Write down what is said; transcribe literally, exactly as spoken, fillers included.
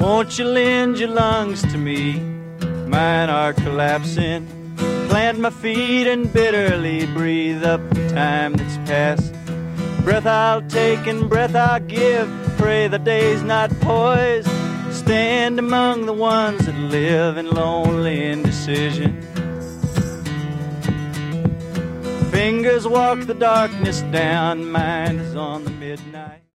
Won't you lend your lungs to me? Mine are collapsing. Plant my feet and bitterly breathe up the time that's passed. Breath I'll take and breath I'll give. Pray the day's not poised. Stand among the ones that live in lonely indecision. Fingers walk the darkness down. Mind is on the midnight.